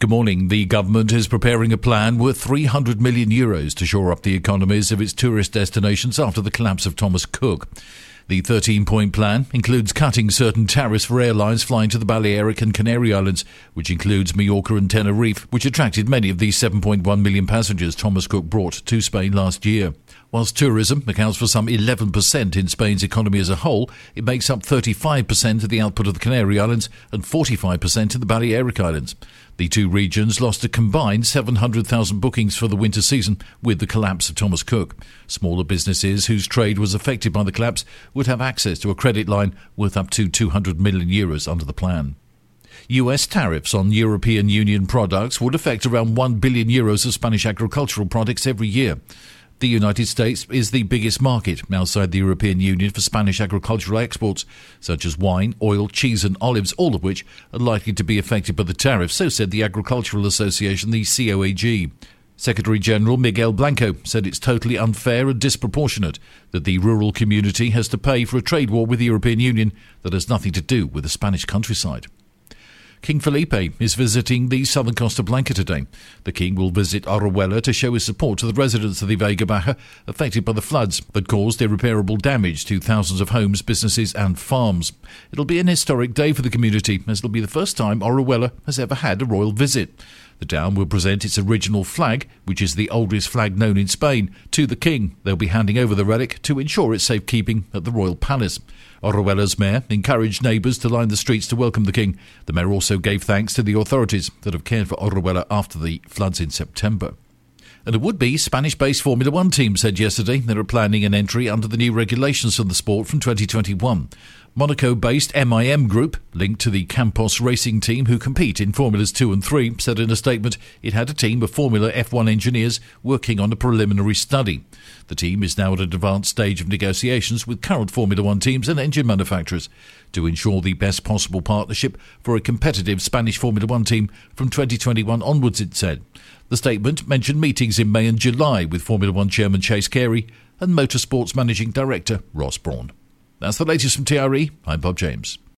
Good morning. The government is preparing a plan worth €300 million to shore up the economies of its tourist destinations after the collapse of Thomas Cook. The 13-point plan includes cutting certain tariffs for airlines flying to the Balearic and Canary Islands, which includes Majorca and Tenerife, which attracted many of the 7.1 million passengers Thomas Cook brought to Spain last year. Whilst tourism accounts for some 11% in Spain's economy as a whole, it makes up 35% of the output of the Canary Islands and 45% of the Balearic Islands. The two regions lost a combined 700,000 bookings for the winter season with the collapse of Thomas Cook. Smaller businesses whose trade was affected by the collapse would have access to a credit line worth up to €200 million under the plan. US tariffs on European Union products would affect around €1 billion of Spanish agricultural products every year. The United States is the biggest market outside the European Union for Spanish agricultural exports, such as wine, oil, cheese and olives, all of which are likely to be affected by the tariffs, so said the Agricultural Association, the COAG. Secretary-General Miguel Blanco said it's totally unfair and disproportionate that the rural community has to pay for a trade war with the European Union that has nothing to do with the Spanish countryside. King Felipe is visiting the southern Costa Blanca today. The King will visit Orihuela to show his support to the residents of the Vega Baja affected by the floods that caused irreparable damage to thousands of homes, businesses and farms. It'll be an historic day for the community, as it'll be the first time Orihuela has ever had a royal visit. The town will present its original flag, which is the oldest flag known in Spain, to the King. They'll be handing over the relic to ensure its safekeeping at the Royal Palace. Orihuela's mayor encouraged neighbours to line the streets to welcome the King. The mayor also gave thanks to the authorities that have cared for Orihuela after the floods in September. And a would-be Spanish-based Formula One team said yesterday they are planning an entry under the new regulations of the sport from 2021. Monaco-based MIM Group, linked to the Campos racing team who compete in Formulas 2 and 3, said in a statement it had a team of Formula F1 engineers working on a preliminary study. The team is now at an advanced stage of negotiations with current Formula 1 teams and engine manufacturers to ensure the best possible partnership for a competitive Spanish Formula 1 team from 2021 onwards, it said. The statement mentioned meetings in May and July with Formula 1 chairman Chase Carey and Motorsports managing director Ross Brawn. That's the latest from TRE. I'm Bob James.